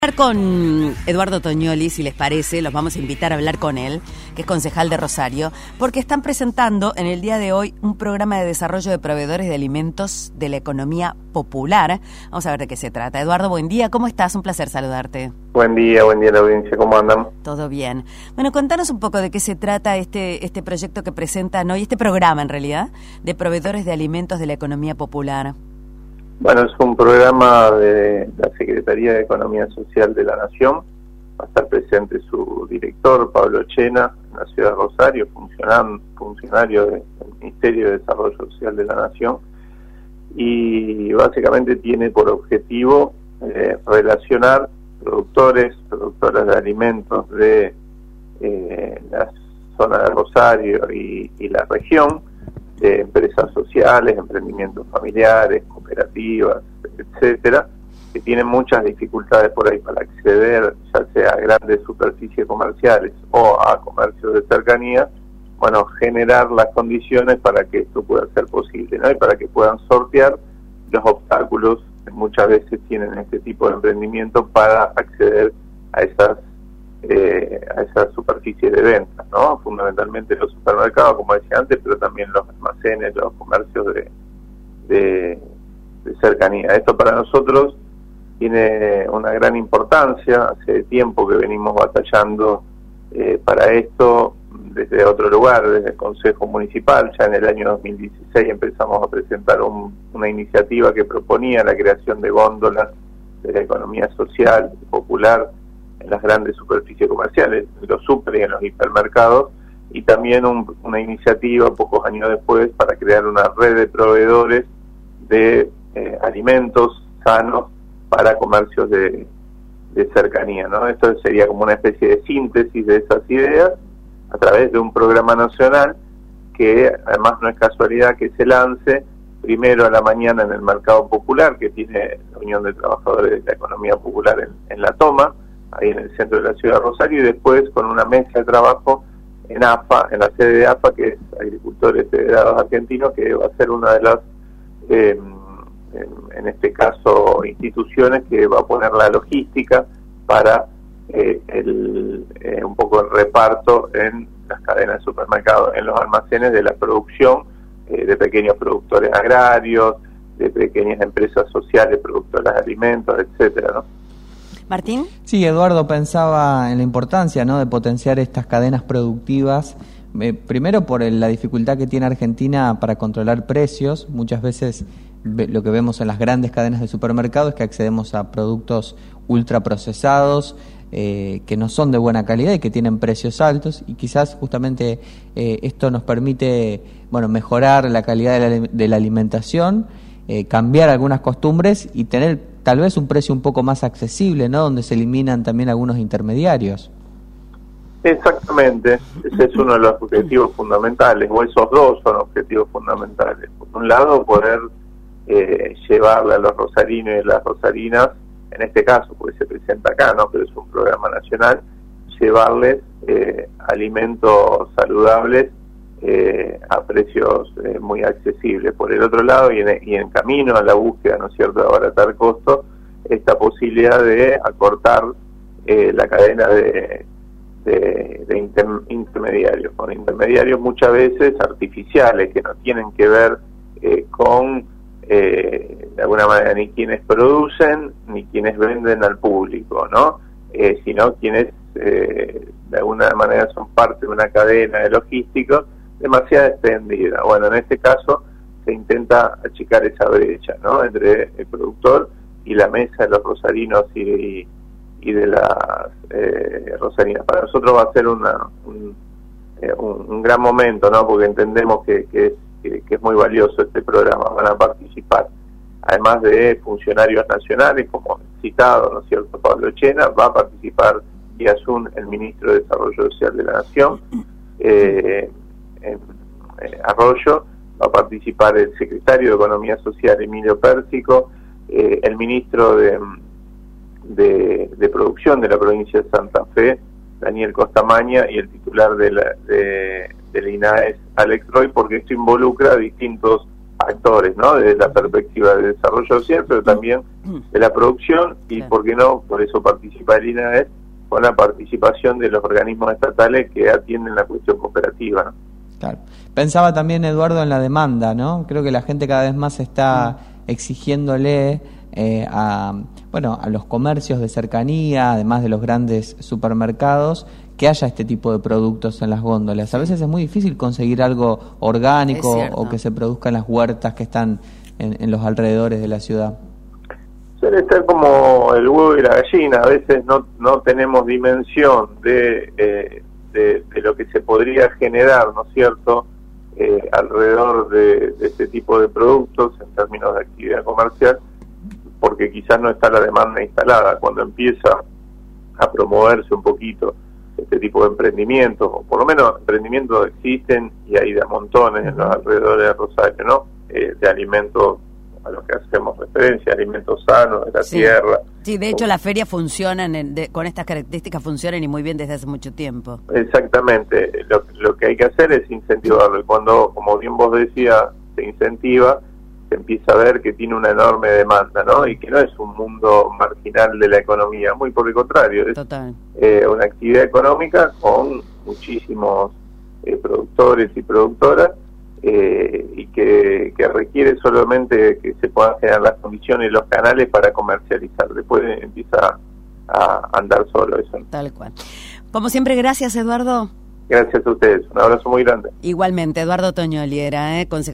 Con Eduardo Toñoli, si les parece, los vamos a invitar a hablar con él, que es concejal de Rosario, porque están presentando en el día de hoy un programa de desarrollo de proveedores de alimentos de la economía popular. Vamos a ver de qué se trata. Eduardo, buen día, ¿cómo estás? Un placer saludarte. Buen día la audiencia, ¿cómo andan? Todo bien. Bueno, contanos un poco de qué se trata este proyecto que presentan hoy, este programa en realidad, de proveedores de alimentos de la economía popular. Bueno, es un programa de la Secretaría de Economía Social de la Nación. Va a estar presente su director, Pablo Chena, en la ciudad de Rosario, funcionario del Ministerio de Desarrollo Social de la Nación. Y básicamente tiene por objetivo relacionar productoras de alimentos de la zona de Rosario y la región, de empresas sociales, emprendimientos familiares, cooperativas, etcétera, que tienen muchas dificultades por ahí para acceder, ya sea a grandes superficies comerciales o a comercios de cercanía. Bueno, generar las condiciones para que esto pueda ser posible, ¿no? Y para que puedan sortear los obstáculos que muchas veces tienen este tipo de emprendimiento para acceder a esas superficies de venta, ¿no? Fundamentalmente los supermercados, como decía antes, pero también los almacenes, los comercios de cercanía. Esto para nosotros tiene una gran importancia. Hace tiempo que venimos batallando para esto desde otro lugar, desde el Consejo Municipal. Ya en el año 2016 empezamos a presentar una iniciativa que proponía la creación de góndolas de la economía social y popular en las grandes superficies comerciales, en los super y en los hipermercados, y también una iniciativa pocos años después para crear una red de proveedores de alimentos sanos para comercios de cercanía, ¿no? Esto sería como una especie de síntesis de esas ideas a través de un programa nacional que además no es casualidad que se lance primero a la mañana en el Mercado Popular, que tiene la Unión de Trabajadores de la Economía Popular en La Toma, ahí en el centro de la ciudad de Rosario, y después con una mesa de trabajo en AFA, en la sede de AFA, que es Agricultores Federados Argentinos, que va a ser una de las, en este caso, instituciones que va a poner la logística para un poco el reparto en las cadenas de supermercados, en los almacenes de la producción de pequeños productores agrarios, de pequeñas empresas sociales, productoras de alimentos, etcétera, ¿no? Martín. Sí, Eduardo, pensaba en la importancia, ¿no?, de potenciar estas cadenas productivas, primero por la dificultad que tiene Argentina para controlar precios. Muchas veces lo que vemos en las grandes cadenas de supermercados es que accedemos a productos ultraprocesados que no son de buena calidad y que tienen precios altos, y quizás justamente esto nos permite, bueno, mejorar la calidad de la alimentación, cambiar algunas costumbres y tener tal vez un precio un poco más accesible, ¿no?, donde se eliminan también algunos intermediarios. Exactamente, ese es uno de los objetivos fundamentales, o esos dos son objetivos fundamentales. Por un lado, poder llevarle a los rosarinos y las rosarinas, en este caso, porque se presenta acá, ¿no?, pero es un programa nacional, llevarles alimentos saludables a precios muy accesibles. Por el otro lado, y en camino a la búsqueda, ¿no es cierto?, de abaratar costos, esta posibilidad de acortar la cadena de intermediarios, con intermediarios muchas veces artificiales, que no tienen que ver con, de alguna manera, ni quienes producen, ni quienes venden al público, ¿no? Sino quienes, de alguna manera, son parte de una cadena de logísticos demasiado extendida. Bueno, en este caso se intenta achicar esa brecha, ¿no?, entre el productor y la mesa de los rosarinos y de las rosarinas. Para nosotros va a ser un gran momento, ¿no?, porque entendemos que es muy valioso este programa. Van a participar, además de funcionarios nacionales, como citado, ¿no es cierto?, Pablo Chena, va a participar vía Zoom el ministro de Desarrollo Social de la Nación, Arroyo, va a participar el secretario de Economía Social, Emilio Pérsico, el ministro de Producción de la provincia de Santa Fe, Daniel Costamaña, y el titular del INAES, Alex Roy, porque esto involucra distintos actores, ¿no? Desde la perspectiva del desarrollo social, pero también de la producción, y por qué no, por eso participa el INADER, con la participación de los organismos estatales que atienden la cuestión cooperativa, ¿no? Claro. Pensaba también, Eduardo, en la demanda, ¿no? Creo que la gente cada vez más está exigiéndole a los comercios de cercanía, además de los grandes supermercados, que haya este tipo de productos en las góndolas. A veces es muy difícil conseguir algo orgánico o que se produzca en las huertas que están en los alrededores de la ciudad. Suele estar como el huevo y la gallina. A veces no tenemos dimensión de lo que se podría generar, ¿no es cierto?, alrededor de este tipo de productos en términos de actividad comercial, porque quizás no está la demanda instalada. Cuando empieza a promoverse un poquito este tipo de emprendimientos, o por lo menos emprendimientos existen y hay de montones en los alrededores de Rosario, ¿no? De alimentos a los que hacemos referencia, alimentos sanos de la tierra. Sí, de hecho las ferias funcionan, con estas características funcionan y muy bien desde hace mucho tiempo. Exactamente, lo que hay que hacer es incentivarlo, y cuando, como bien vos decías, se incentiva, se empieza a ver que tiene una enorme demanda, ¿no? Y que no es un mundo marginal de la economía, muy por el contrario, es una actividad económica con muchísimos productores y productoras, y que requiere solamente que se puedan generar las condiciones y los canales para comercializar. Después empieza a andar solo eso. Tal cual. Como siempre, gracias, Eduardo. Gracias a ustedes, un abrazo muy grande. Igualmente, Eduardo Toñoli era consejero